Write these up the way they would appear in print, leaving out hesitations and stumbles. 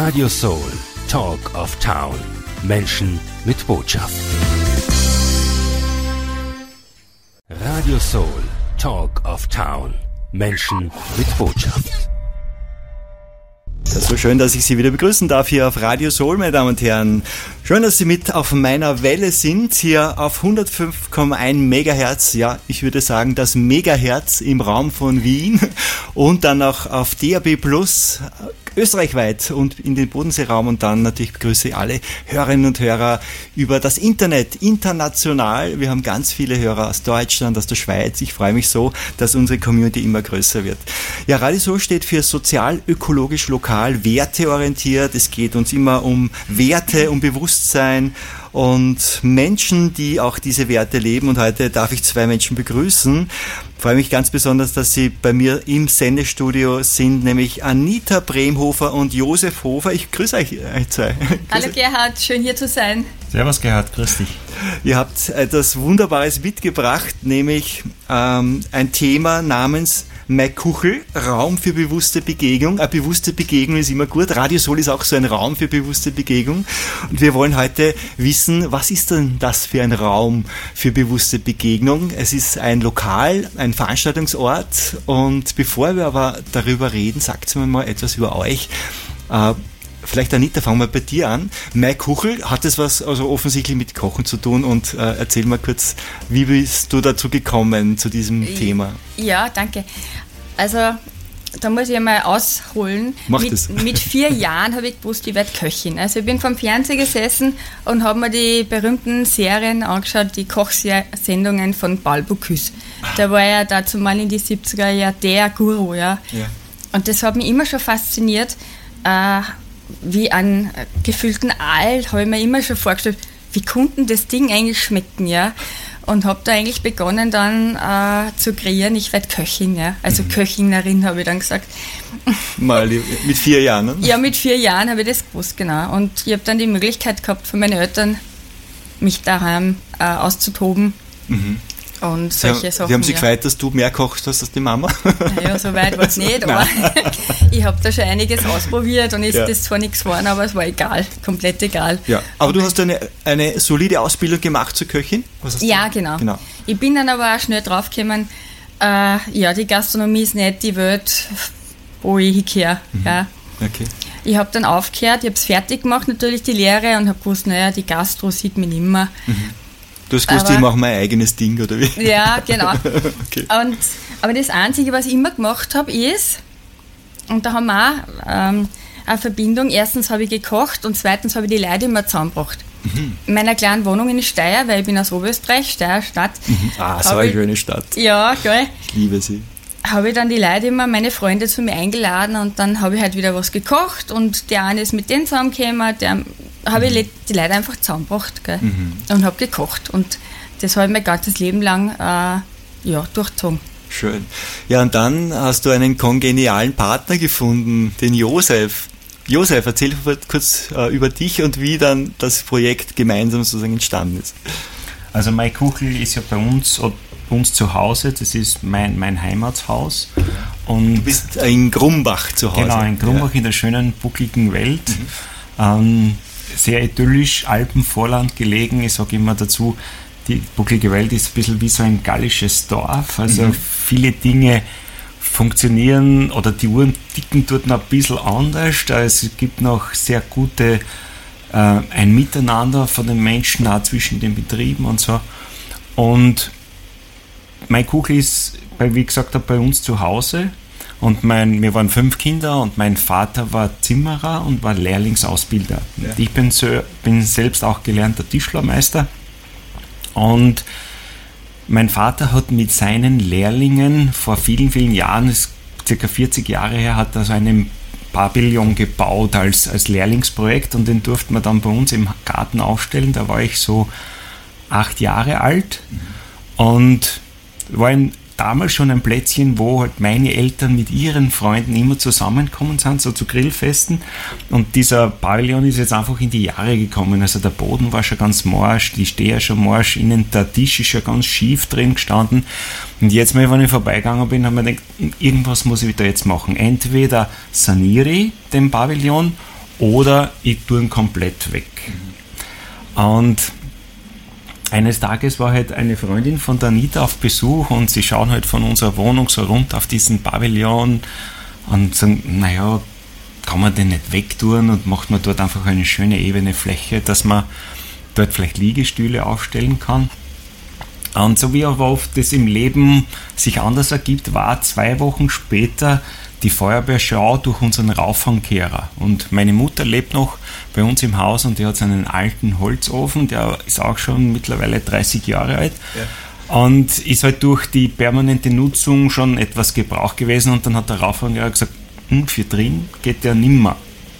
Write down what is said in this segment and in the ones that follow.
Radio Soul, Talk of Town. Menschen mit Botschaft. Radio Soul, Talk of Town. Menschen mit Botschaft. Das ist so schön, dass ich Sie wieder begrüßen darf hier auf Radio Soul, meine Damen und Herren. Schön, dass Sie mit auf meiner Welle sind, hier auf 105,1 Megahertz. Ja, ich würde sagen, das Megahertz im Raum von Wien und dann auch auf DAB Plus österreichweit und in den Bodenseeraum, und dann natürlich begrüße ich alle Hörerinnen und Hörer über das Internet, international. Wir haben ganz viele Hörer aus Deutschland, aus der Schweiz. Ich freue mich so, dass unsere Community immer größer wird. Ja, Radio Soul steht für sozial, ökologisch, lokal, werteorientiert. Es geht uns immer um Werte, um Bewusstsein und Menschen, die auch diese Werte leben. Und heute darf ich zwei Menschen begrüßen. Ich freue mich ganz besonders, dass Sie bei mir im Sendestudio sind, nämlich Anita Bremhofer und Josef Hofer. Ich grüße euch zwei. Hallo Gerhard, schön hier zu sein. Servus Gerhard, grüß dich. Ihr habt etwas Wunderbares mitgebracht, nämlich ein Thema namens Maikuchel, Raum für bewusste Begegnung. Eine bewusste Begegnung ist immer gut. Radio Soul ist auch so ein Raum für bewusste Begegnung. Und wir wollen heute wissen, was ist denn das für ein Raum für bewusste Begegnung? Es ist ein Lokal, ein Veranstaltungsort. Und bevor wir aber darüber reden, sagt mir mal etwas über euch. Vielleicht Anita, fangen wir bei dir an. Maikuchel, hat das was also offensichtlich mit Kochen zu tun? Und erzähl mal kurz, wie bist du dazu gekommen, zu diesem Thema? Ja, danke. Also, da muss ich einmal ausholen. Mit 4 Jahren habe ich gewusst, ich werde Köchin. Also ich bin vom Fernseher gesessen und habe mir die berühmten Serien angeschaut, die Kochsendungen von Paul Bocuse. Der war ja dazu mal in die 70er Jahre der Guru, ja. Und das hat mich immer schon fasziniert. Wie einen gefüllten Aal habe ich mir immer schon vorgestellt, wie konnte das Ding eigentlich schmecken, ja? Und habe da eigentlich begonnen dann zu kreieren, ich werde Köchin, ja? Also Köchinerin, habe ich dann gesagt. Mal mit 4 Jahren, ne? Ja, mit 4 Jahren habe ich das gewusst, genau. Und ich habe dann die Möglichkeit gehabt von meinen Eltern, mich daheim auszutoben. Und solche Sachen. Die haben sich gefreut, dass du mehr kochst hast als die Mama? Naja, so weit war es nicht, aber ich habe da schon einiges ausprobiert und ist das zwar nichts geworden, aber es war egal, komplett egal. Ja. Aber du hast eine solide Ausbildung gemacht zur Köchin? Ja, genau. Ich bin dann aber auch schnell draufgekommen, die Gastronomie ist nicht die Welt, wo ich hingehe. Ja. Okay. Ich habe dann aufgehört, ich habe es fertig gemacht, natürlich die Lehre, und habe gewusst, naja, die Gastro sieht mich nicht mehr. Du hast gewusst, ich mache mein eigenes Ding, oder wie? Ja, genau. Okay. Aber das Einzige, was ich immer gemacht habe, ist, und da haben wir auch eine Verbindung, erstens habe ich gekocht und zweitens habe ich die Leute immer zusammengebracht. In meiner kleinen Wohnung in Steyr, weil ich bin aus Oberösterreich, Steyr Stadt. So eine schöne Stadt. Ja, geil. Ich liebe sie. Habe ich dann die Leute immer, meine Freunde zu mir eingeladen, und dann habe ich halt wieder was gekocht und der eine ist mit denen zusammengekommen, habe ich die Leute einfach zusammengebracht, gell? Und habe gekocht, und das habe ich mein ganzes Leben lang durchgezogen. Schön. Ja, und dann hast du einen kongenialen Partner gefunden, den Josef. Josef, erzähl kurz über dich und wie dann das Projekt gemeinsam sozusagen entstanden ist. Also Maikuchel ist ja bei uns zu Hause, das ist mein Heimatshaus. Und du bist in Grumbach zu Hause. Genau, in Grumbach, in der schönen, buckligen Welt. Sehr idyllisch, Alpenvorland gelegen. Ich sage immer dazu, die bucklige Welt ist ein bisschen wie so ein gallisches Dorf. Also viele Dinge funktionieren, oder die Uhren ticken dort noch ein bisschen anders. Also es gibt noch sehr gute ein Miteinander von den Menschen, auch zwischen den Betrieben und so. Und Maikuchel ist, wie gesagt, bei uns zu Hause. Und wir waren 5 Kinder, und mein Vater war Zimmerer und war Lehrlingsausbilder. Ja. Ich bin selbst auch gelernter Tischlermeister. Und mein Vater hat mit seinen Lehrlingen vor vielen, vielen Jahren, das ist circa 40 Jahre her, hat er so einen Pavillon gebaut als Lehrlingsprojekt, und den durften wir dann bei uns im Garten aufstellen. Da war ich so 8 Jahre alt und war damals schon ein Plätzchen, wo halt meine Eltern mit ihren Freunden immer zusammengekommen sind, so zu Grillfesten. Und dieser Pavillon ist jetzt einfach in die Jahre gekommen. Also der Boden war schon ganz morsch, die Steher schon morsch, innen der Tisch ist schon ganz schief drin gestanden. Und jetzt mal, wenn ich vorbeigegangen bin, habe ich mir gedacht, irgendwas muss ich da jetzt machen. Entweder saniere ich den Pavillon oder ich tue ihn komplett weg. Und eines Tages war halt eine Freundin von der Anita auf Besuch und sie schauen halt von unserer Wohnung so runter auf diesen Pavillon und sagen, naja, kann man den nicht wegtun und macht man dort einfach eine schöne ebene Fläche, dass man dort vielleicht Liegestühle aufstellen kann. Und so wie aber oft das im Leben sich anders ergibt, war 2 Wochen später die Feuerwehrschau durch unseren Rauffangkehrer. Und meine Mutter lebt noch bei uns im Haus und die hat so einen alten Holzofen, der ist auch schon mittlerweile 30 Jahre alt. Ja. Und ist halt durch die permanente Nutzung schon etwas Gebrauch gewesen und dann hat der Rauffangkehrer gesagt, für drin geht der nimmer.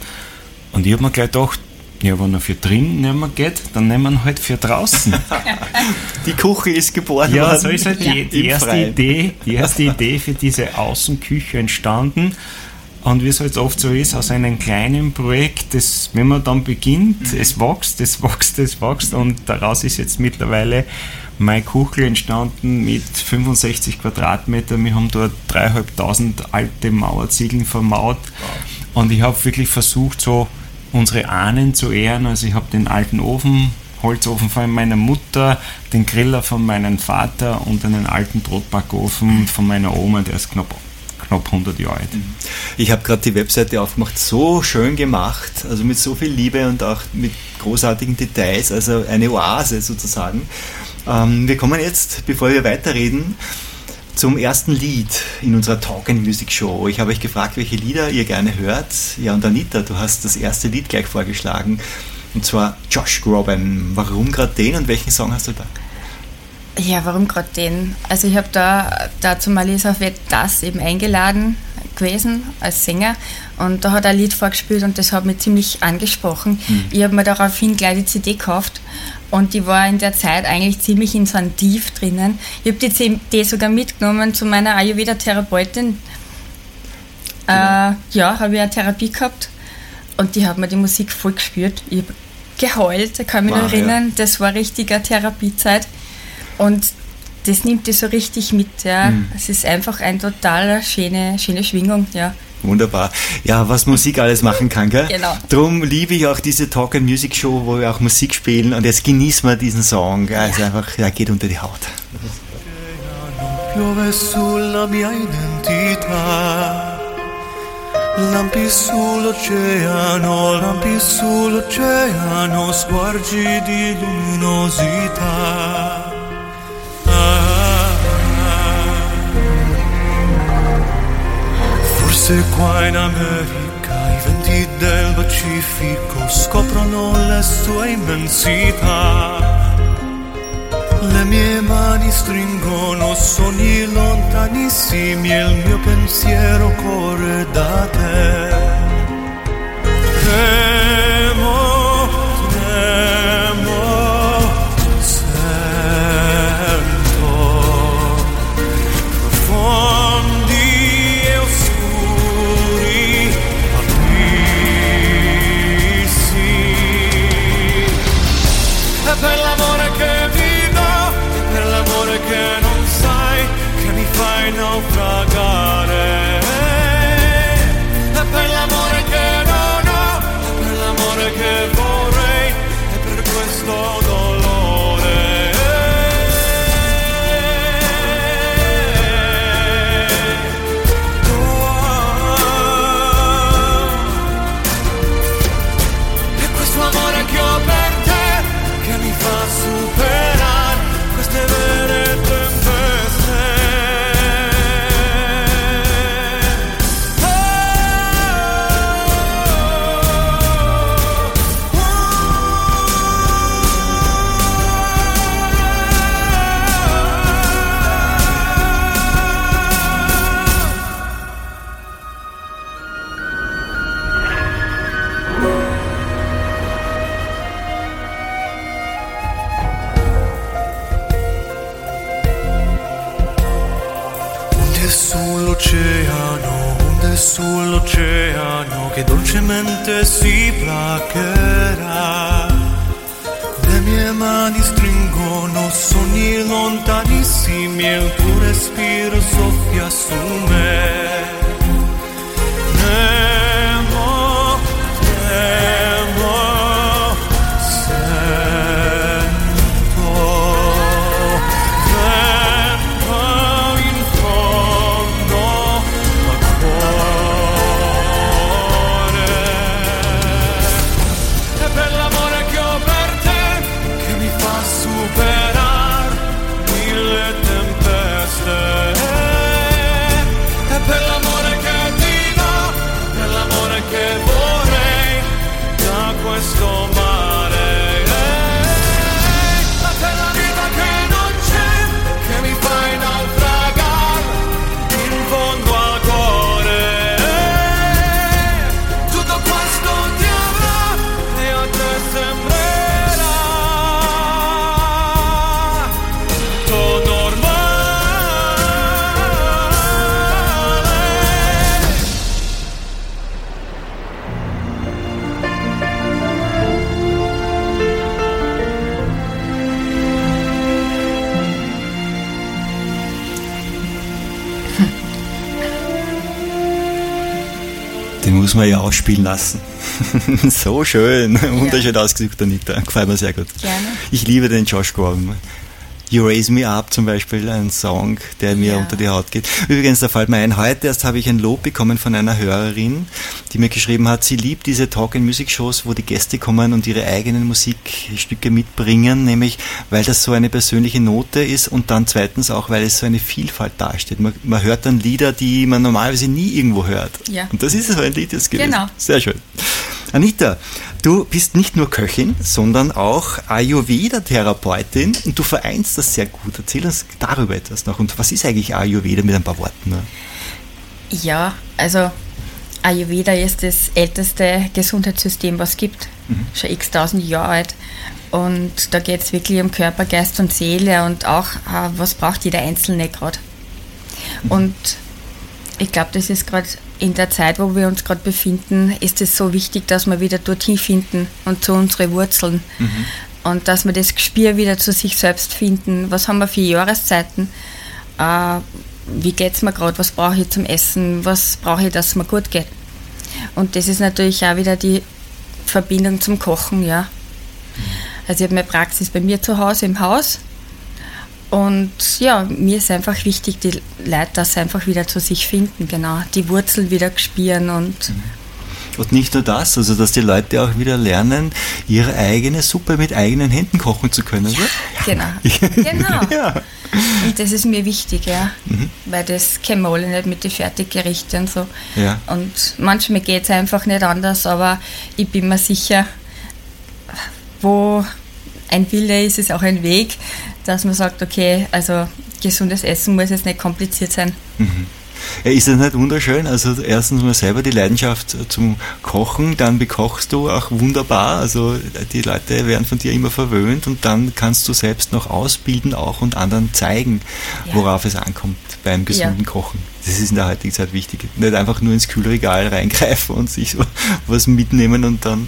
Und ich habe mir gleich gedacht, ja, wenn er für drin nicht mehr geht, dann nehmen wir ihn halt für draußen. Die Küche ist geboren worden. Ja, so ist halt die erste Idee für diese Außenküche entstanden. Und wie es halt oft so ist, aus einem kleinen Projekt, das, wenn man dann beginnt, es wächst und daraus ist jetzt mittlerweile meine Küche entstanden mit 65 Quadratmetern. Wir haben dort 3.500 alte Mauerziegeln vermauert und ich habe wirklich versucht, so unsere Ahnen zu ehren. Also ich habe den alten Holzofen von meiner Mutter, den Griller von meinem Vater und einen alten Brotbackofen von meiner Oma, der ist knapp 100 Jahre alt. Ich habe gerade die Webseite aufgemacht, so schön gemacht, also mit so viel Liebe und auch mit großartigen Details, also eine Oase sozusagen. Wir kommen jetzt, bevor wir weiterreden, zum ersten Lied in unserer Talk and Music Show. Ich habe euch gefragt, welche Lieder ihr gerne hört. Ja, und Anita, du hast das erste Lied gleich vorgeschlagen, und zwar Josh Groban. Warum gerade den und welchen Song hast du da? Ja, warum gerade den? Also ich habe dazu mal auf das eben eingeladen gewesen als Sänger und da hat er ein Lied vorgespielt und das hat mich ziemlich angesprochen. Ich habe mir daraufhin gleich die CD gekauft und die war in der Zeit eigentlich ziemlich in so einem Tief drinnen. Ich habe die CD sogar mitgenommen zu meiner Ayurveda-Therapeutin. Genau. Ja, habe ich eine Therapie gehabt und die hat mir die Musik voll gespürt. Ich habe geheult, ich kann mich noch erinnern, ja. Das war richtig eine Therapiezeit und das nimmt die so richtig mit. Ja. Es ist einfach eine total schöne Schwingung. Ja. Wunderbar. Ja, was Musik alles machen kann, gell? Genau. Drum liebe ich auch diese Talk and Music Show, wo wir auch Musik spielen und jetzt genießen wir diesen Song. Also einfach, ja, geht unter die Haut. Piove sulla mia identità, lampi sull'oceano, sguardi di luminosità. Forse qua in America i venti del Pacifico scoprono le sue immensità. Le mie mani stringono sogni lontanissimi e il mio pensiero corre da te. Temo, sento profondi e oscuri abissi. E per l'amore che vivo, per l'amore che non sai, che mi fai naufragare. E per l'amore che non ho, e per l'amore che vorrei, e per questo dolore. E questo amore che ho per te, che mi fa superare queste vere tempeste. Onde sull'oceano che dolcemente si placherà. Le mie mani stringono sogni lontanissimi e il tuo respiro soffia su me. Nemo, Den muss man ja ausspielen lassen. So schön, wunderschön ausgesucht, Anita. Gefällt mir sehr gut. Gerne. Ich liebe den Josh Groban. You Raise Me Up zum Beispiel, ein Song, der mir unter die Haut geht. Übrigens, da fällt mir ein, heute erst habe ich ein Lob bekommen von einer Hörerin, die mir geschrieben hat, sie liebt diese Talk-and-Music-Shows, wo die Gäste kommen und ihre eigenen Musikstücke mitbringen, nämlich weil das so eine persönliche Note ist und dann zweitens auch, weil es so eine Vielfalt darstellt. Man hört dann Lieder, die man normalerweise nie irgendwo hört. Ja. Und das ist so ein Lied jetzt gewesen. Genau. Sehr schön. Anita, du bist nicht nur Köchin, sondern auch Ayurveda-Therapeutin und du vereinst das sehr gut. Erzähl uns darüber etwas noch. Und was ist eigentlich Ayurveda mit ein paar Worten? Ne? Ja, also Ayurveda ist das älteste Gesundheitssystem, was es gibt. Schon x-tausend Jahre alt. Und da geht es wirklich um Körper, Geist und Seele und auch, was braucht jeder Einzelne gerade. Und ich glaube, das ist gerade in der Zeit, wo wir uns gerade befinden, ist es so wichtig, dass wir wieder dorthin finden und zu unseren Wurzeln. Und dass wir das Gespür wieder zu sich selbst finden. Was haben wir für Jahreszeiten? Wie geht es mir gerade? Was brauche ich zum Essen? Was brauche ich, dass es mir gut geht? Und das ist natürlich auch wieder die Verbindung zum Kochen, ja. Also ich habe meine Praxis bei mir zu Hause im Haus. Und ja, mir ist einfach wichtig, die Leute, dass sie einfach wieder zu sich finden, genau, die Wurzeln wieder spüren und nicht nur das, also dass die Leute auch wieder lernen, ihre eigene Suppe mit eigenen Händen kochen zu können, oder? Genau. Ja. Und das ist mir wichtig, ja, weil das kennen wir alle nicht mit den Fertiggerichten und so. Ja. Und manchmal geht es einfach nicht anders, aber ich bin mir sicher, wo ein Wille ist, ist auch ein Weg, dass man sagt, okay, also gesundes Essen muss jetzt nicht kompliziert sein. Ja, ist das nicht wunderschön? Also erstens mal selber die Leidenschaft zum Kochen, dann bekochst du auch wunderbar, also die Leute werden von dir immer verwöhnt und dann kannst du selbst noch ausbilden auch und anderen zeigen, worauf es ankommt beim gesunden Kochen. Das ist in der heutigen Zeit wichtig. Nicht einfach nur ins Kühlregal reingreifen und sich so was mitnehmen und dann,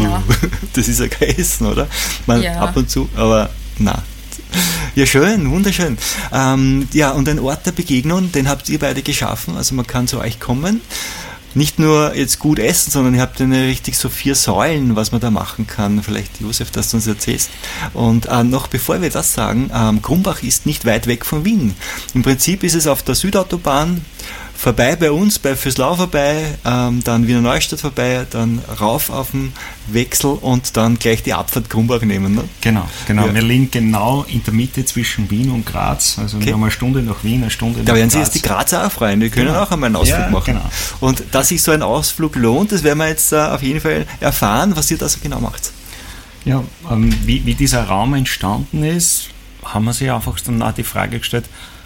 das ist ja kein Essen, oder? Ab und zu, aber na. Ja, schön, wunderschön. Ja, und ein Ort der Begegnung, den habt ihr beide geschaffen, also man kann zu euch kommen. Nicht nur jetzt gut essen, sondern ihr habt eine richtig so 4 Säulen, was man da machen kann. Vielleicht, Josef, dass du uns erzählst. Und noch bevor wir das sagen, Grumbach ist nicht weit weg von Wien. Im Prinzip ist es auf der Südautobahn vorbei bei uns, bei Füßlau vorbei, dann Wiener Neustadt vorbei, dann rauf auf den Wechsel und dann gleich die Abfahrt Grumbach nehmen. Ne? Genau. Ja. Wir liegen genau in der Mitte zwischen Wien und Graz. Also wir haben eine Stunde nach Wien, eine Stunde nach Graz. Da werden sich jetzt die Grazer auch freuen, die können auch einmal einen Ausflug machen. Genau. Und dass sich so ein Ausflug lohnt, das werden wir jetzt auf jeden Fall erfahren, was ihr da so genau macht. Ja, wie dieser Raum entstanden ist, haben wir sich einfach dann auch die Frage gestellt,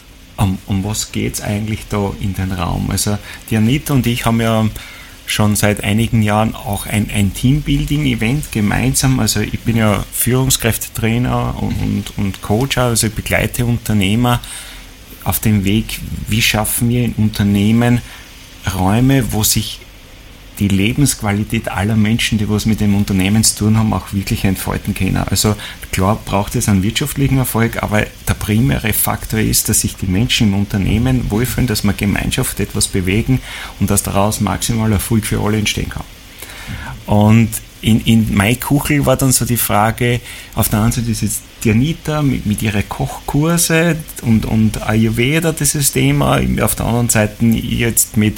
um was geht es eigentlich da in den Raum? Also die Anita und ich haben ja schon seit einigen Jahren auch ein Teambuilding-Event gemeinsam. Also ich bin ja Führungskräftetrainer und Coach, also ich begleite Unternehmer auf dem Weg, wie schaffen wir in Unternehmen Räume, wo sich die Lebensqualität aller Menschen, die was mit dem Unternehmen zu tun haben, auch wirklich entfalten können. Also klar braucht es einen wirtschaftlichen Erfolg, aber der primäre Faktor ist, dass sich die Menschen im Unternehmen wohlfühlen, dass wir Gemeinschaft etwas bewegen und dass daraus maximaler Erfolg für alle entstehen kann. Und in Mai Kuchel war dann so die Frage, auf der einen Seite ist jetzt die Anita mit ihren Kochkurse und Ayurveda dieses Thema, auf der anderen Seite jetzt mit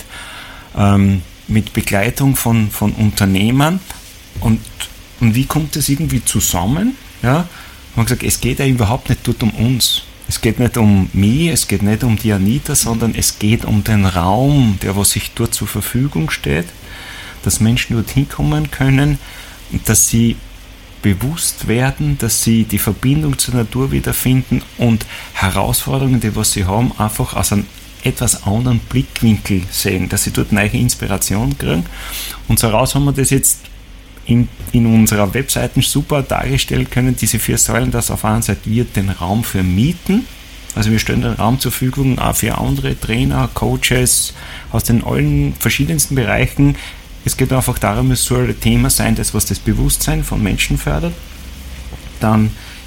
Begleitung von Unternehmern und wie kommt das irgendwie zusammen? Ja, man hat gesagt, es geht ja überhaupt nicht dort um uns. Es geht nicht um mich, es geht nicht um die Anita, sondern es geht um den Raum, der was sich dort zur Verfügung steht, dass Menschen dort hinkommen können und dass sie bewusst werden, dass sie die Verbindung zur Natur wiederfinden und Herausforderungen, die was sie haben, einfach aus einem etwas anderen Blickwinkel sehen, dass sie dort neue Inspiration kriegen. Und so heraus haben wir das jetzt in unserer Webseite super dargestellt können, diese 4 Säulen, dass auf einer Seite wir den Raum für mieten, also wir stellen den Raum zur Verfügung auch für andere Trainer, Coaches aus den allen verschiedensten Bereichen. Es geht einfach darum, es soll ein Thema sein, das was das Bewusstsein von Menschen fördert. Dann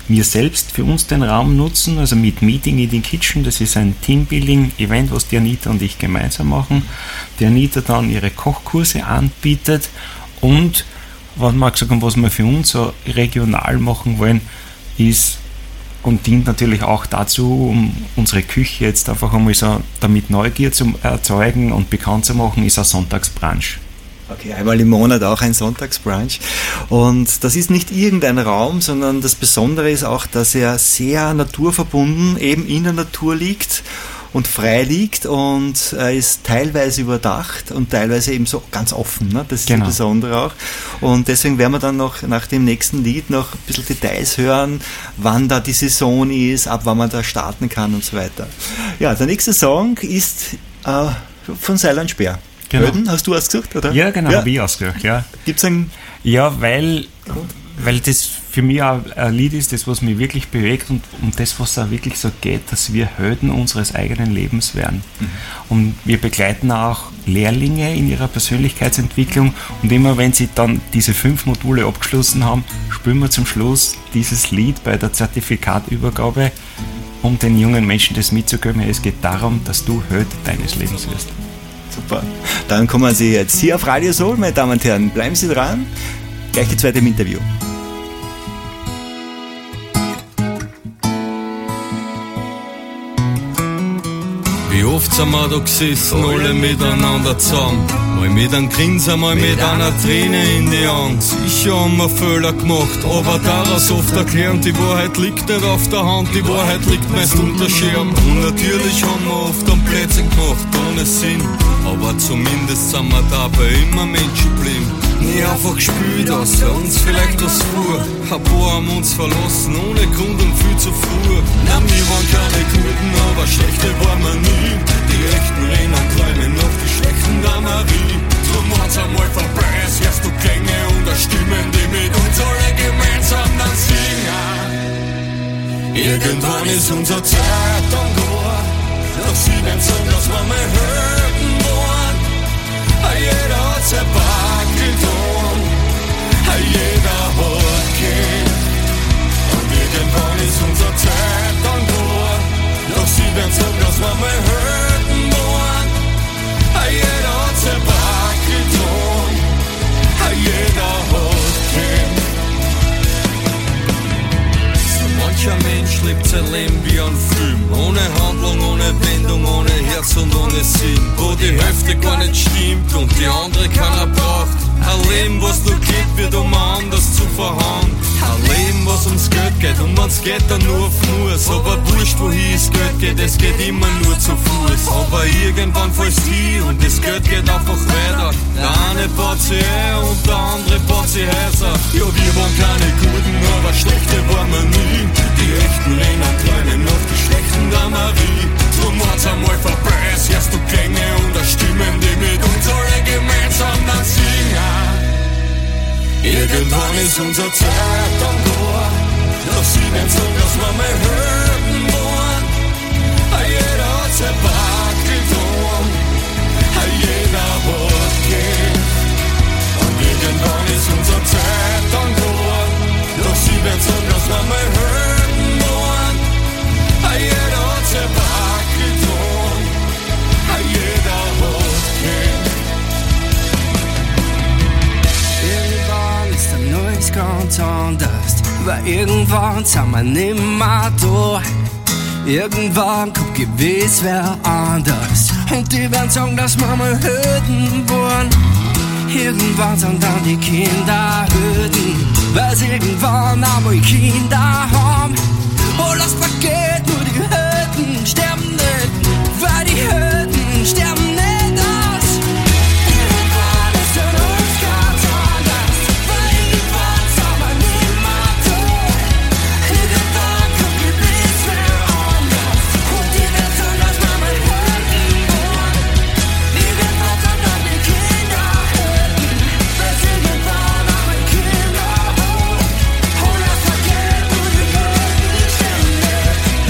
wir selbst für uns den Raum nutzen, also mit Meeting in the Kitchen, das ist ein Teambuilding-Event, was die Anita und ich gemeinsam machen. Die Anita dann ihre Kochkurse anbietet und was wir gesagt haben, was wir für uns so regional machen wollen, ist und dient natürlich auch dazu, um unsere Küche jetzt einfach einmal so damit Neugier zu erzeugen und bekannt zu machen, ist ein Sonntagsbrunch. Okay, einmal im Monat auch ein Sonntagsbrunch. Und das ist nicht irgendein Raum, sondern das Besondere ist auch, dass er sehr naturverbunden eben in der Natur liegt und frei liegt und er ist teilweise überdacht und teilweise eben so ganz offen. Ne? Das ist das Besondere auch. Und deswegen werden wir dann noch nach dem nächsten Lied noch ein bisschen Details hören, wann da die Saison ist, ab wann man da starten kann und so weiter. Ja, der nächste Song ist von Seiler Speer. Genau. Höden, hast du ausgesucht, oder? Ja, genau, habe ich ausgesucht, ja. Gibt's einen? Ja, weil das für mich auch ein Lied ist, das, was mich wirklich bewegt und um das, was auch wirklich so geht, dass wir Helden unseres eigenen Lebens werden. Mhm. Und wir begleiten auch Lehrlinge in ihrer Persönlichkeitsentwicklung und immer wenn sie dann diese 5 Module abgeschlossen haben, spielen wir zum Schluss dieses Lied bei der Zertifikatübergabe, um den jungen Menschen das mitzugeben. Es geht darum, dass du Held deines Lebens wirst. Super. Dann kommen Sie jetzt hier auf Radio Soul, meine Damen und Herren. Bleiben Sie dran. Gleich die zweite im Interview. Wie oft sind wir da gesessen, alle miteinander zusammen. Mal mit einem Grinsen, mal mit einer Träne in die Augen. Sicher haben wir Fehler gemacht, aber daraus oft erklären, die Wahrheit liegt nicht auf der Hand, die Wahrheit liegt meist unter Schirm. Und natürlich haben wir oft am Plätzchen gemacht, ohne Sinn. Aber zumindest sind wir dabei immer Menschen geblieben. Nie einfach gespielt, außer uns vielleicht was vor. Ein paar haben uns verlassen, ohne Grund und viel zu früh. Na, wir waren keine Guten, aber schlechte waren wir nie. Die echten rennen träumen noch die schlechten der Marie. Drum war's einmal vorbei, es hörst du Klänge und Stimmen, die mit uns alle gemeinsam dann singen. Irgendwann ist unsere Zeit dann da, doch sie werden sagen, dass wir mal Helden waren. Jeder hat sein Back getan, jeder hat gehen. Und irgendwann ist unsere Zeit dann da, doch sie werden sagen, dass wir mal Helden waren. Jeder hat sein Back getan, jeder hat gehen. Mancher Mensch lebt sein Leben wie ein Film, ohne Handlung, ohne Wendung, ohne Herz und ohne Sinn, wo die Hälfte gar nicht stimmt und die andere keiner braucht. Ein Leben, was nur geht, wird anders zu verhauen. Ein Leben, was ums Geld geht und wenn's geht, dann nur auf Muss. Aber wurscht, wohin das Geld geht, es geht immer nur zu Fuß. Aber irgendwann fällst du hin und das Geld geht einfach weiter. Der eine baut sich und der andere baut sich Häuser. Ja, wir waren keine Guten, aber schlechte waren wir nie. Die echten rennen träumen noch die schlechten der Marie. Drum war's einmal vorbei, es hörst du Klänge und Stimmen, die mit uns alle gemeinsam dann singen. Irgendwann ist unsere Zeit dann da, doch sie werden sagen, dass wir mal Helden waren. Jeder hat sein Back getan, jeder hat gehen. Und irgendwann ist unsere Zeit dann da, doch sie werden sagen, dass wir mal Helden waren. Jeder hat sein Back getan, jeder hat gehen. Irgendwann ist dann alles ganz anders, weil irgendwann sind wir nimmer da. Irgendwann kommt gewiss wer anders und die werden sagen, dass wir mal Helden waren. Irgendwann sind dann die Kinder Helden, weil sie irgendwann einmal Kinder haben. Oh, lass vergeht, nur die Helden sterben nicht, weil die Helden sterben nicht aus. Irgendwann ist dann alles ganz anders, weil irgendwann sind wir nimmer da. Irgendwann kommt gewiss wer anders und die werden sagen, dass wir mal Helden waren. Irgendwann sind dann die Kinder Helden, weil sie irgendwann einmal Kinder haben. Oh, lass vergeht, nur die Helden sterben nicht.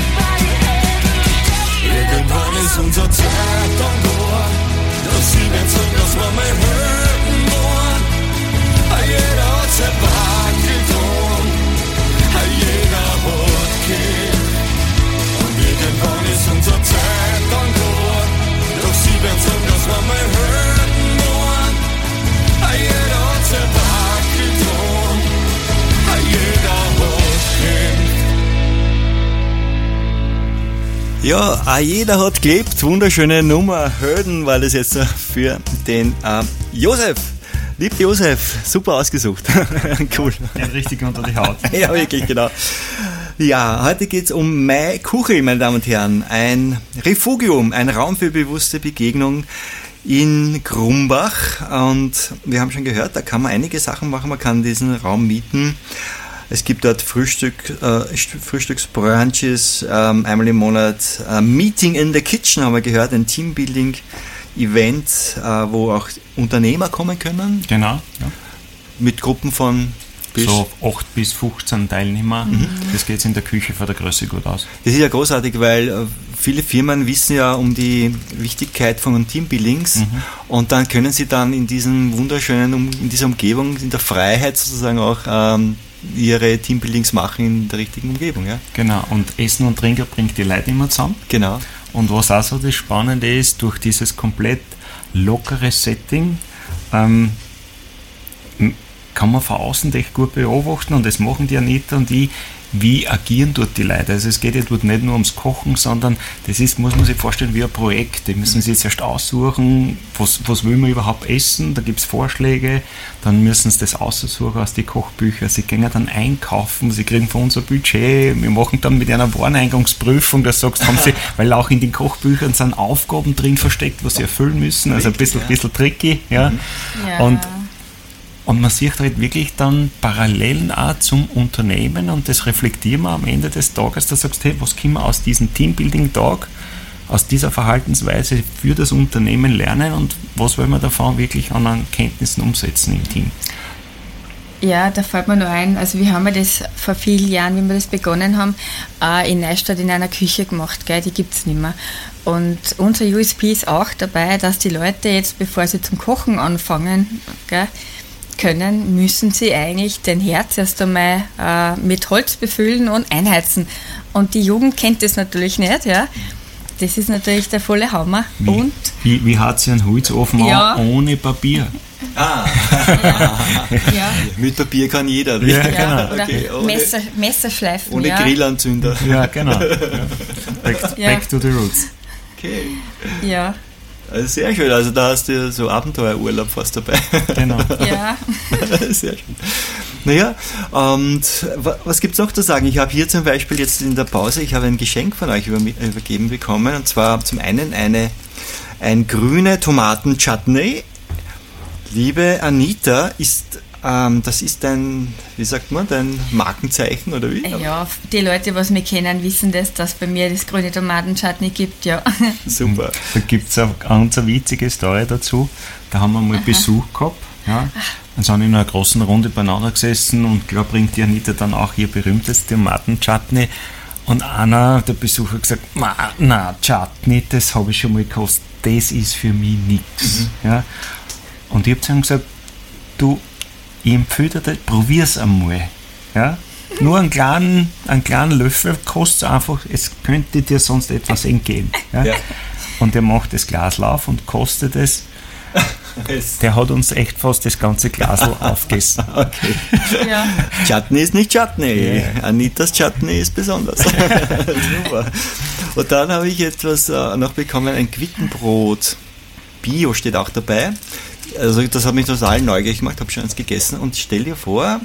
Ja, auch jeder hat gelebt. Wunderschöne Nummer. Helden war das jetzt für den Josef. Lieber Josef, super ausgesucht. Cool. Ja, richtig unter die Haut. Ja, wirklich, genau. Ja, heute geht's um Mai Kuchel, meine Damen und Herren. Ein Refugium, ein Raum für bewusste Begegnung in Grumbach. Und wir haben schon gehört, da kann man einige Sachen machen. Man kann diesen Raum mieten. Es gibt dort Frühstücksbrunches, einmal im Monat. Meeting in the Kitchen haben wir gehört, ein Teambuilding-Event, wo auch Unternehmer kommen können. Genau. Ja. Mit Gruppen von so 8 bis 15 Teilnehmer. Das geht in der Küche von der Größe gut aus. Das ist ja großartig, weil viele Firmen wissen ja um die Wichtigkeit von Teambuildings und dann können sie dann in diesem wunderschönen, in dieser Umgebung, in der Freiheit sozusagen auch ihre Teambuildings machen in der richtigen Umgebung. Ja? Genau, und Essen und Trinken bringt die Leute immer zusammen. Genau. Und was auch so das Spannende ist, durch dieses komplett lockere Setting kann man von außen echt gut beobachten, und das machen die Anita und ich, wie agieren dort die Leute. Also es geht ja dort nicht nur ums Kochen, sondern das ist, muss man sich vorstellen, wie ein Projekt. Die müssen sich jetzt erst aussuchen, was will man überhaupt essen, da gibt es Vorschläge, dann müssen sie das aussuchen aus den Kochbüchern, sie gehen dann einkaufen, sie kriegen von uns ein Budget, wir machen dann mit einer Wareneingangsprüfung, das sagst, haben sie, weil auch in den Kochbüchern sind Aufgaben drin versteckt, was sie erfüllen müssen, also ein bisschen tricky. Ja. Und man sieht halt wirklich dann Parallelen auch zum Unternehmen, und das reflektieren wir am Ende des Tages, da sagst du, hey, was können wir aus diesem Teambuilding-Tag, aus dieser Verhaltensweise für das Unternehmen lernen, und was wollen wir davon wirklich an Kenntnissen umsetzen im Team? Ja, da fällt mir nur ein, also wir haben ja das vor vielen Jahren, wie wir das begonnen haben, in Neustadt in einer Küche gemacht, gell, die gibt es nicht mehr. Und unser USP ist auch dabei, dass die Leute jetzt, bevor sie zum Kochen anfangen, gell, müssen sie eigentlich den Herd erst einmal mit Holz befüllen und einheizen. Und die Jugend kennt das natürlich nicht, ja. Das ist natürlich der volle Hammer. Wie hat sie einen Holzofen ohne Papier? Ja. Mit Papier kann jeder. Ja, genau. Oder Okay, Messerschleifen. ohne Grillanzünder. Ja, genau. Back to the roots. Okay. Ja. Also sehr schön, also da hast du so Abenteuerurlaub fast dabei. Genau. Ja. Sehr schön. Naja, und was gibt es noch zu sagen? Ich habe hier zum Beispiel jetzt in der Pause, ich habe ein Geschenk von euch übergeben bekommen, und zwar zum einen ein grüne Tomaten-Chutney. Liebe Anita, das ist dein, wie sagt man, dein Markenzeichen oder wie? Ja, die Leute, was mich kennen, wissen das, dass bei mir das grüne Tomaten-Chutney gibt, ja. Super. Da gibt es eine ganz witzige Story dazu. Da haben wir mal Besuch gehabt. Ja. Dann sind in einer großen Runde beieinander gesessen, und klar bringt die Anita dann auch ihr berühmtes Tomaten-Chutney. Und einer der Besucher hat gesagt, na, Chutney, das habe ich schon mal gekostet, das ist für mich nichts. Ja. Und ich habe zu ihm gesagt, du, ich empfehle dir, probier's einmal. Ja? Nur einen kleinen Löffel kostet es einfach, es könnte dir sonst etwas entgehen. Ja? Ja. Und er macht das Glas auf und kostet es. Der hat uns echt fast das ganze Glas aufgegessen. Okay. Ja. Chutney ist nicht Chutney. Yeah. Anitas Chutney ist besonders. Super. Und dann habe ich etwas noch bekommen, ein Quittenbrot. Bio steht auch dabei. Also das hat mich total neugierig gemacht, habe schon eins gegessen, und stell dir vor,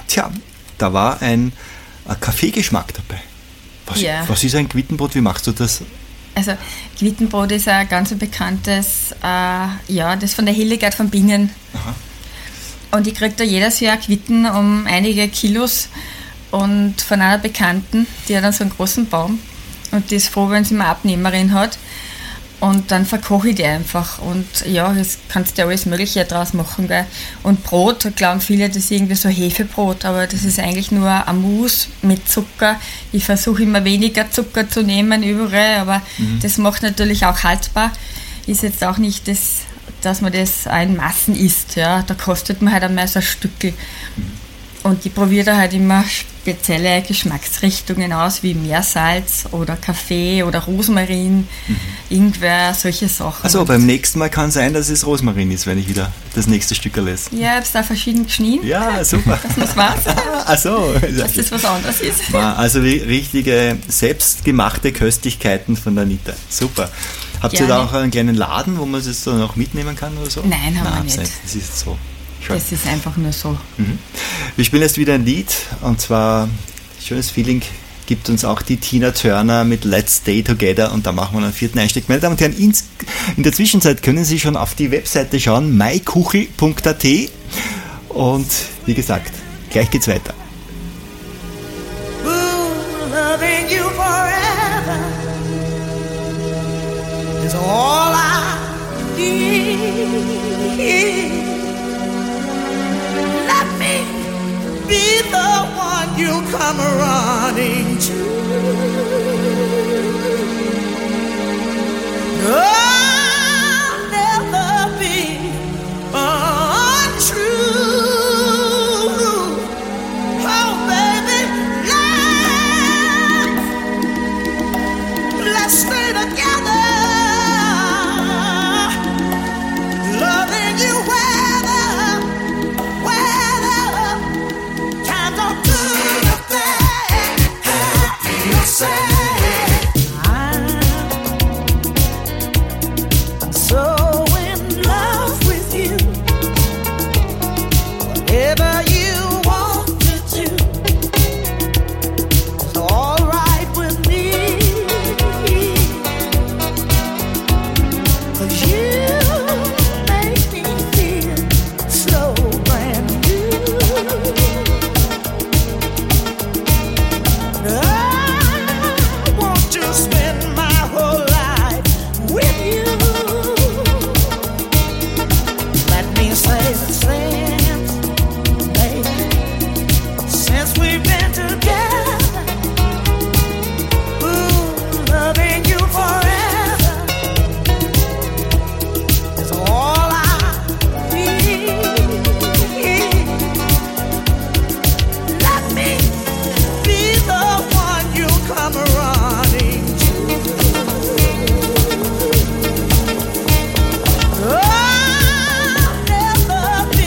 da war ein Kaffeegeschmack dabei. Was ist ein Quittenbrot? Wie machst du das? Also Quittenbrot ist ein ganz bekanntes, das von der Hildegard von Bingen. Aha. Und ich kriege da jedes Jahr Quitten um einige Kilos, und von einer Bekannten, die hat dann so einen großen Baum, und die ist froh, wenn sie mal eine Abnehmerin hat. Und dann verkoche ich die einfach. Und ja, das kannst du ja alles Mögliche draus machen. Gell? Und Brot, glauben viele, das ist irgendwie so Hefebrot, aber das ist eigentlich nur ein Mousse mit Zucker. Ich versuche immer weniger Zucker zu nehmen überall, aber das macht natürlich auch haltbar. Ist jetzt auch nicht das, dass man das auch in Massen isst. Ja? Da kostet man halt einmal so ein Stückel. Und ich probiere da halt immer spezielle Geschmacksrichtungen aus, wie Meersalz oder Kaffee oder Rosmarin, Ingwer, solche Sachen. Also beim nächsten Mal kann sein, dass es Rosmarin ist, wenn ich wieder das nächste Stück lese. Ja, ich habe es da verschieden geschnitten. Ja, super. Dass man es weiß. Ach so. Dass das was anderes ist. Also richtige selbstgemachte Köstlichkeiten von der Anita. Super. Habt ihr Gerne. da auch einen kleinen Laden, wo man es dann auch mitnehmen kann oder so? Nein, haben wir nicht. Das ist so. Schön. Das ist einfach nur so. Wir spielen jetzt wieder ein Lied, und zwar schönes Feeling gibt uns auch die Tina Turner mit Let's Stay Together, und da machen wir einen 4. Einstieg. Meine Damen und Herren, in der Zwischenzeit können Sie schon auf die Webseite schauen, mykuchel.at, und wie gesagt, gleich geht's weiter. Loving you forever is all I need. Let me be the one you come running to. I'll never be untrue. Oh, baby, let's stay together. Loving you weather times are good or bad. Happy or sad, I'm so in love with you. Whatever you want to do is all right with me. 'Cause you make me feel so brand new. I want to spend my whole life with you. Let me say the same, baby, since we've been together. Ooh, loving you forever is all I need. Let me be the one you come running to. I'll never be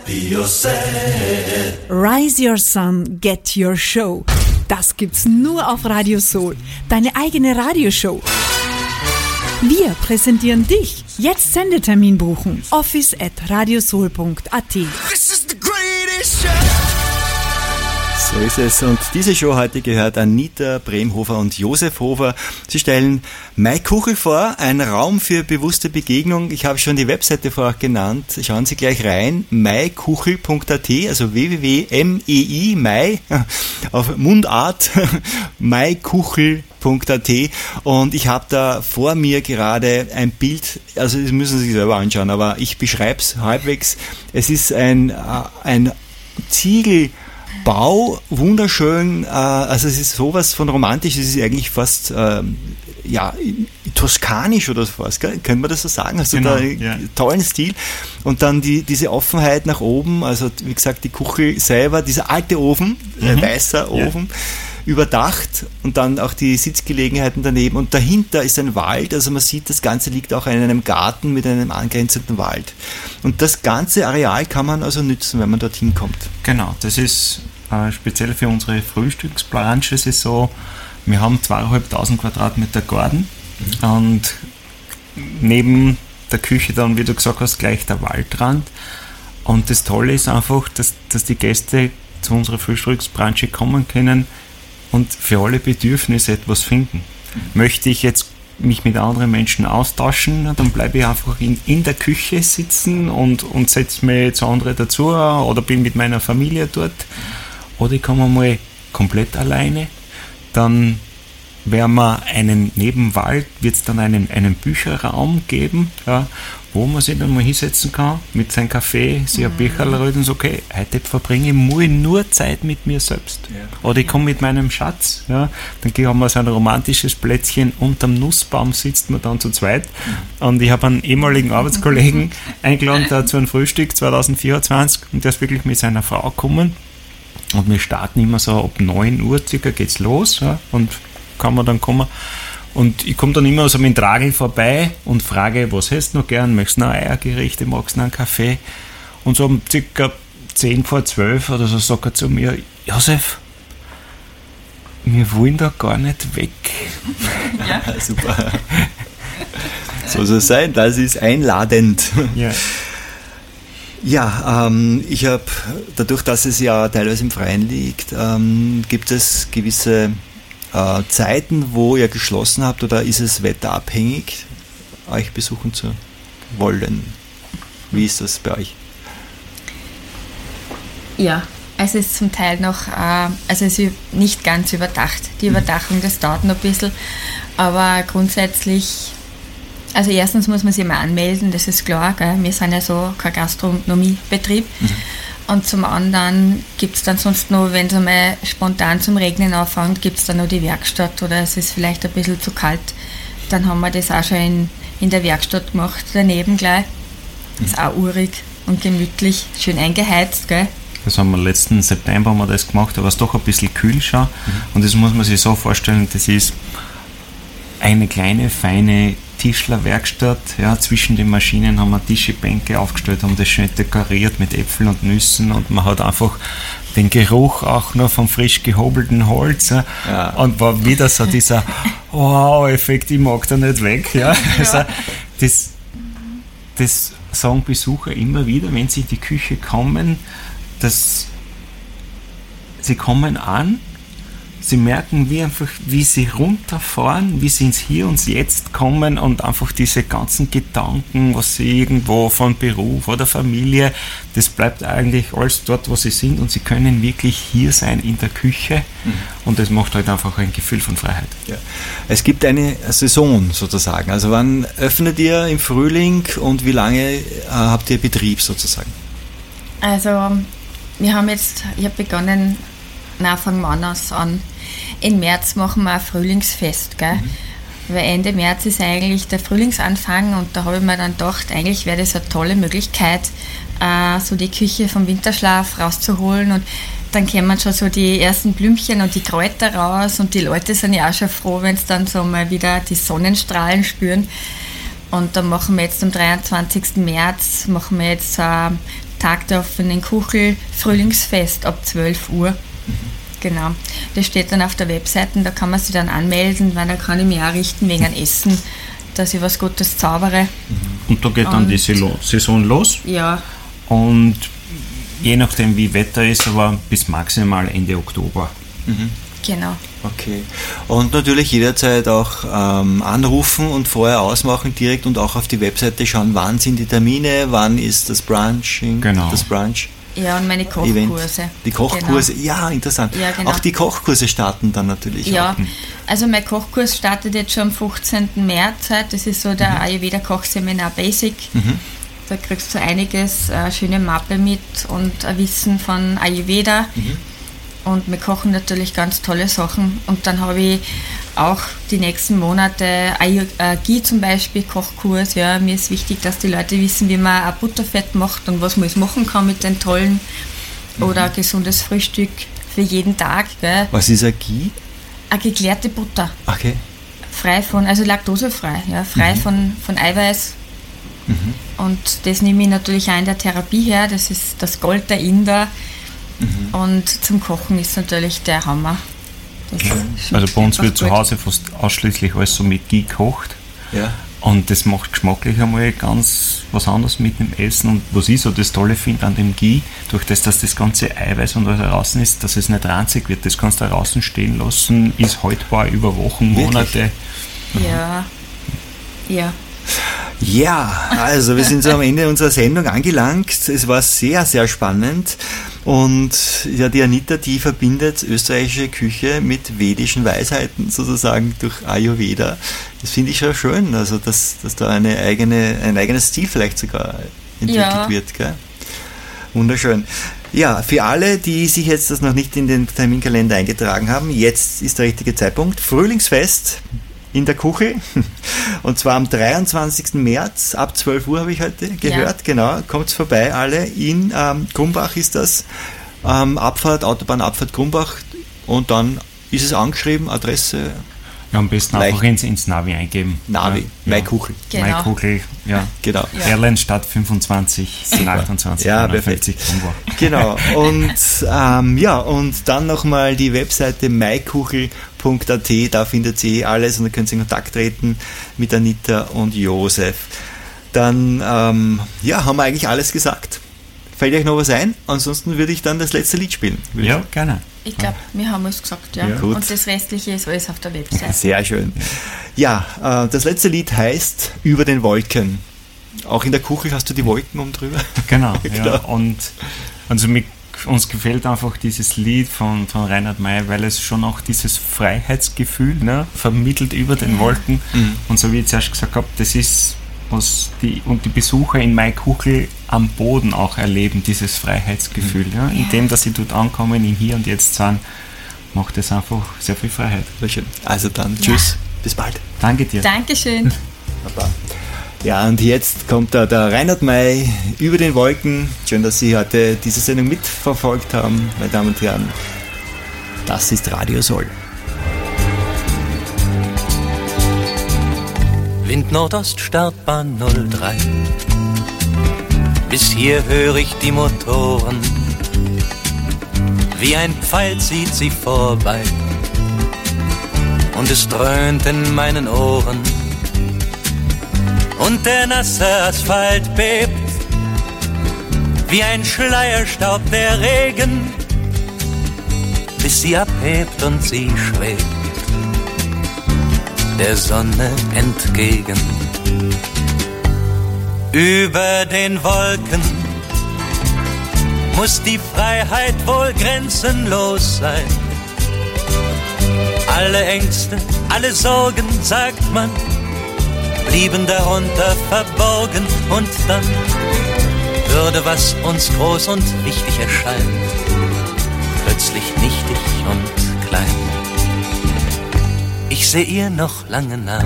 Rise Your Sun, Get Your Show. Das gibt's nur auf Radio Soul. Deine eigene Radioshow. Wir präsentieren dich. Jetzt Sendetermin buchen. office@radiosoul.at. So ist es. Und diese Show heute gehört Anita Bremhofer und Josef Hofer. Sie stellen Maikuchel vor, ein Raum für bewusste Begegnung. Ich habe schon die Webseite vorher genannt. Schauen Sie gleich rein. maikuchel.at, also www.mei, Mai, auf Mundart, maikuchel.at. Und ich habe da vor mir gerade ein Bild, also das müssen Sie sich selber anschauen, aber ich beschreibe es halbwegs. Es ist ein Ziegelbau, wunderschön, also es ist sowas von romantisch, es ist eigentlich fast toskanisch oder sowas, könnte man das so sagen? Also genau, da einen tollen Stil. Und dann diese Offenheit nach oben, also wie gesagt, die Kuchel selber, dieser alte Ofen, weißer Ofen, überdacht und dann auch die Sitzgelegenheiten daneben und dahinter ist ein Wald, also man sieht, das Ganze liegt auch in einem Garten mit einem angrenzenden Wald. Und das ganze Areal kann man also nützen, wenn man dorthin kommt. Genau, das ist speziell für unsere Frühstücksbranche ist es so, wir haben 2.500 Quadratmeter Garten und neben der Küche dann, wie du gesagt hast, gleich der Waldrand. Und das Tolle ist einfach, dass die Gäste zu unserer Frühstücksbranche kommen können und für alle Bedürfnisse etwas finden. Möchte ich jetzt mich mit anderen Menschen austauschen, dann bleibe ich einfach in der Küche sitzen und setze mich zu anderen dazu oder bin mit meiner Familie dort. Oder ich komme mal komplett alleine. Dann werden wir neben Wald wird es dann einen Bücherraum geben, ja, wo man sich dann mal hinsetzen kann, mit seinem Kaffee, sich ein Bücherl rührt und sagt, okay, heute verbringe ich nur Zeit mit mir selbst. Ja. Oder ich komme mit meinem Schatz, ja, dann haben wir so ein romantisches Plätzchen, unterm Nussbaum sitzt man dann zu zweit. Und ich habe einen ehemaligen Arbeitskollegen eingeladen, der zu einem Frühstück 2024 und der ist wirklich mit seiner Frau gekommen. Und wir starten immer so ab 9 Uhr circa geht's los, ja, und kann man dann kommen. Und ich komme dann immer so mit dem Tragel vorbei und frage, was hättest du noch gern? Möchtest du noch Eiergerichte? Magst du noch einen Kaffee? Und so um circa 10 vor 12 oder so sagt er zu mir, Josef, wir wollen da gar nicht weg. Ja, super. So soll es sein, das ist einladend. Ja. Ja, ich habe, dadurch, dass es ja teilweise im Freien liegt, gibt es gewisse Zeiten, wo ihr geschlossen habt, oder ist es wetterabhängig, euch besuchen zu wollen? Wie ist das bei euch? Ja, es ist zum Teil noch, also es ist nicht ganz überdacht. Die Überdachung, das dauert noch ein bisschen, aber grundsätzlich, also erstens muss man sich mal anmelden, das ist klar, gell? Wir sind ja so kein Gastronomiebetrieb. Und zum anderen gibt es dann sonst noch, wenn es einmal spontan zum Regnen anfängt, gibt es dann noch die Werkstatt oder es ist vielleicht ein bisschen zu kalt. Dann haben wir das auch schon in der Werkstatt gemacht, daneben gleich. Ist auch urig und gemütlich, schön eingeheizt, gell? Das haben wir letzten September haben wir das gemacht, da war es doch ein bisschen kühl schon. Und das muss man sich so vorstellen, das ist eine kleine, feine Tischlerwerkstatt. Ja, zwischen den Maschinen haben wir Tische, Bänke aufgestellt, haben das schön dekoriert mit Äpfeln und Nüssen und man hat einfach den Geruch auch noch vom frisch gehobelten Holz. Ja. Und war wieder so dieser Wow-Effekt, ich mag da nicht weg. Ja. Also, das sagen Besucher immer wieder, wenn sie in die Küche kommen, dass sie kommen an, sie merken wie sie runterfahren, wie sie ins Hier und Jetzt kommen und einfach diese ganzen Gedanken, was sie irgendwo von Beruf oder Familie, das bleibt eigentlich alles dort, wo sie sind und sie können wirklich hier sein in der Küche und das macht halt einfach ein Gefühl von Freiheit. Ja. Es gibt eine Saison sozusagen, also wann öffnet ihr im Frühling und wie lange habt ihr Betrieb sozusagen? Also ich habe begonnen Anfang Monats an. Im März machen wir ein Frühlingsfest, gell? Weil Ende März ist eigentlich der Frühlingsanfang und da habe ich mir dann gedacht, eigentlich wäre das eine tolle Möglichkeit, so die Küche vom Winterschlaf rauszuholen und dann kommen schon so die ersten Blümchen und die Kräuter raus und die Leute sind ja auch schon froh, wenn sie dann so mal wieder die Sonnenstrahlen spüren. Und dann machen wir jetzt am 23. März Tag der offenen Kuchel, Frühlingsfest ab 12 Uhr. Genau, das steht dann auf der Webseite, da kann man sich dann anmelden, weil da kann ich mich auch richten wegen dem Essen, dass ich was Gutes zaubere. Und da geht dann die Saison los? Ja. Und je nachdem wie Wetter ist, aber bis maximal Ende Oktober. Genau. Okay. Und natürlich jederzeit auch anrufen und vorher ausmachen direkt und auch auf die Webseite schauen, wann sind die Termine, wann ist das Brunch. Genau. Das Brunch. Ja, und meine Kochkurse. Event. Die Kochkurse, genau. Ja, interessant. Ja, genau. Auch die Kochkurse starten dann natürlich. Ja, auch. also mein Kochkurs startet jetzt schon am 15. März. Das ist so der Ayurveda-Kochseminar Basic. Da kriegst du einiges, schöne Mappe mit und ein Wissen von Ayurveda. Und wir kochen natürlich ganz tolle Sachen. Und dann habe ich auch die nächsten Monate Ghee zum Beispiel, Kochkurs. Ja, mir ist wichtig, dass die Leute wissen, wie man ein Butterfett macht und was man es machen kann mit den tollen. Oder ein gesundes Frühstück für jeden Tag. Gell. Was ist ein Ghee? Eine geklärte Butter. Okay. Frei von, also laktosefrei, ja, frei von Eiweiß. Und das nehme ich natürlich auch in der Therapie her. Das ist das Gold der Inder. Und zum Kochen ist natürlich der Hammer. Also bei uns wird zu Hause fast ausschließlich alles so mit Ghee gekocht. Ja. Und das macht geschmacklich einmal ganz was anderes mit dem Essen. Und was ich so das Tolle finde an dem Ghee, durch das, dass das ganze Eiweiß und alles draußen ist, dass es nicht ranzig wird. Das kannst du draußen stehen lassen, ist haltbar über Wochen, Monate. Ja. Ja. Ja, also wir sind so am Ende unserer Sendung angelangt. Es war sehr, sehr spannend. Und ja, die Anita, die verbindet österreichische Küche mit vedischen Weisheiten sozusagen durch Ayurveda. Das finde ich schon schön, also dass da ein eigenes Stil vielleicht sogar entwickelt wird. Gell? Wunderschön. Ja, für alle, die sich jetzt das noch nicht in den Terminkalender eingetragen haben, jetzt ist der richtige Zeitpunkt. Frühlingsfest in der Kuchel, und zwar am 23. März ab 12 Uhr habe ich heute gehört, genau, kommt vorbei alle, in Grumbach ist das, Autobahnabfahrt Grumbach, und dann ist es angeschrieben, Adresse. Ja, am besten einfach ins Navi eingeben. Navi, Maikuchel. Genau. Maikuchel, ja. Genau. Ja. Erlenstadt 25, 28, ja, 59, Grumbach. Genau, und und dann nochmal die Webseite maikuchel.at, da findet Sie alles und da können Sie in Kontakt treten mit Anita und Josef. Dann haben wir eigentlich alles gesagt. Fällt euch noch was ein? Ansonsten würde ich dann das letzte Lied spielen. Ja, gerne. Ich glaube, wir haben es gesagt, ja. Gut. Und das Restliche ist alles auf der Website. Sehr schön. Ja, das letzte Lied heißt Über den Wolken. Auch in der Kuchel hast du die Wolken um drüber. Genau, ja. Und also uns gefällt einfach dieses Lied von Reinhard May, weil es schon auch dieses Freiheitsgefühl vermittelt über den Wolken. Und so wie ich zuerst gesagt habe, das ist, was die Besucher in Maikuchel am Boden auch erleben, dieses Freiheitsgefühl. Ja? Indem, dass sie dort ankommen, im Hier und Jetzt sind, macht es einfach sehr viel Freiheit. Sehr schön. Also dann, tschüss, bis bald. Danke dir. Dankeschön. Ja, und jetzt kommt da der Reinhard May über den Wolken. Schön, dass Sie heute diese Sendung mitverfolgt haben, meine Damen und Herren. Das ist Radio Soul. Wind Nordost, Startbahn 03. Bis hier höre ich die Motoren. Wie ein Pfeil zieht sie vorbei. Und es dröhnt in meinen Ohren. Und der nasse Asphalt bebt. Wie ein Schleierstaub der Regen. Bis sie abhebt und sie schwebt der Sonne entgegen. Über den Wolken muss die Freiheit wohl grenzenlos sein. Alle Ängste, alle Sorgen, sagt man, blieben darunter verborgen. Und dann würde, was uns groß und wichtig erscheint, plötzlich nichtig und klein. Ich seh ihr noch lange nach,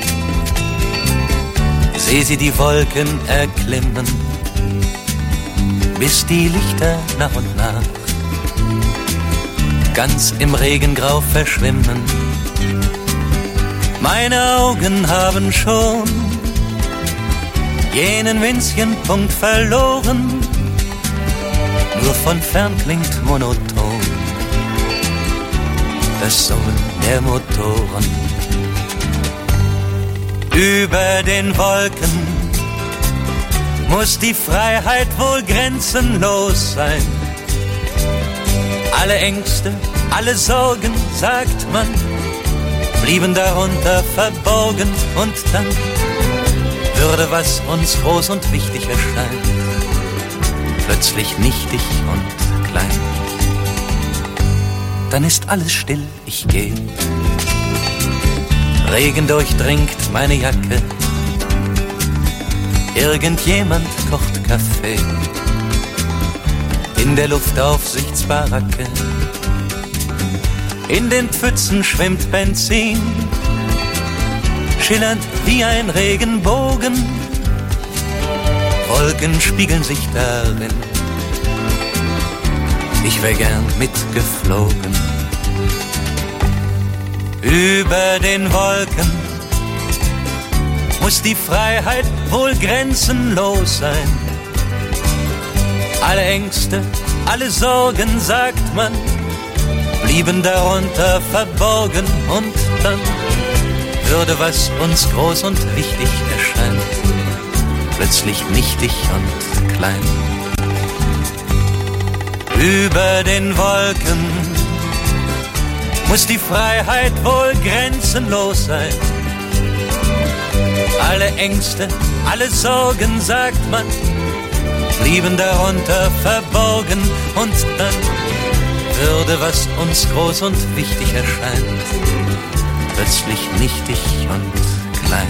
seh sie die Wolken erklimmen, bis die Lichter nach und nach ganz im Regengrau verschwimmen. Meine Augen haben schon jenen winzigen Punkt verloren, nur von fern klingt monoton das Summen der Motoren. Über den Wolken muss die Freiheit wohl grenzenlos sein. Alle Ängste, alle Sorgen, sagt man, blieben darunter verborgen und dann würde, was uns groß und wichtig erscheint, plötzlich nichtig und klein. Dann ist alles still, ich geh. Regen durchdringt meine Jacke. Irgendjemand kocht Kaffee in der Luftaufsichtsbaracke. In den Pfützen schwimmt Benzin, schillernd wie ein Regenbogen. Wolken spiegeln sich darin. Ich wär gern mitgeflogen. Über den Wolken muss die Freiheit wohl grenzenlos sein. Alle Ängste, alle Sorgen, sagt man, blieben darunter verborgen und dann würde, was uns groß und wichtig erscheint, plötzlich nichtig und klein. Über den Wolken muss die Freiheit wohl grenzenlos sein. Alle Ängste, alle Sorgen, sagt man, blieben darunter verborgen und dann würde, was uns groß und wichtig erscheint, plötzlich nichtig und klein.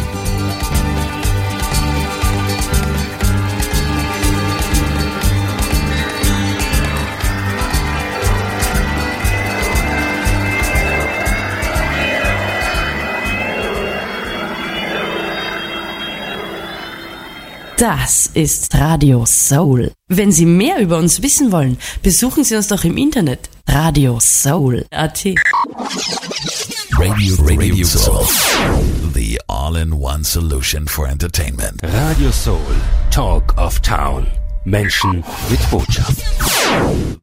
Das ist Radio Soul. Wenn Sie mehr über uns wissen wollen, besuchen Sie uns doch im Internet radiosoul.at. Radio Soul. The all-in-one solution for entertainment. Radio Soul, Talk of Town. Menschen mit Botschaft.